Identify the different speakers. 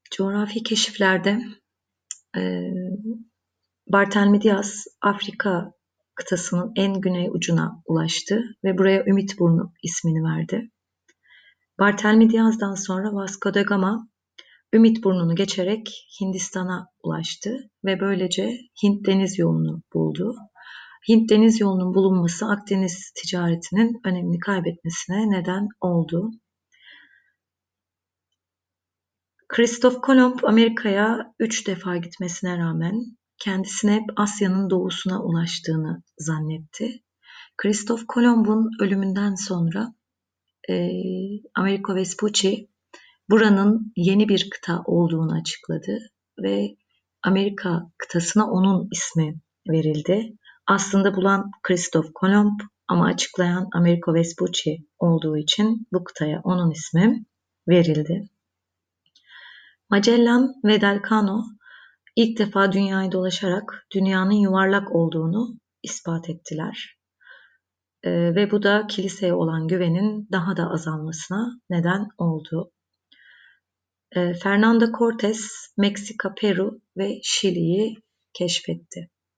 Speaker 1: Coğrafi keşiflerde eee Bartolomé Diaz Afrika kıtasının en güney ucuna ulaştı ve buraya Ümitburnu ismini verdi. Bartolomé Diaz'dan sonra Vasco da Gama Ümitburnu'nu geçerek Hindistan'a ulaştı ve böylece Hint Deniz Yolu'nu buldu. Hint Deniz Yolu'nun bulunması Akdeniz ticaretinin önemini kaybetmesine neden oldu. Christoph Kolomb Amerika'ya 3 defa gitmesine rağmen kendisine hep Asya'nın doğusuna ulaştığını zannetti. Christoph Kolomb'un ölümünden sonra Amerigo Vespucci buranın yeni bir kıta olduğunu açıkladı ve Amerika kıtasına onun ismi verildi. Aslında bulan Christoph Kolomb ama açıklayan Amerigo Vespucci olduğu için bu kıtaya onun ismi verildi. Magellan ve Delcano ilk defa dünyayı dolaşarak dünyanın yuvarlak olduğunu ispat ettiler. Ve bu da kiliseye olan güvenin daha da azalmasına neden oldu. Fernando Cortés, Meksika, Peru ve Şili'yi keşfetti.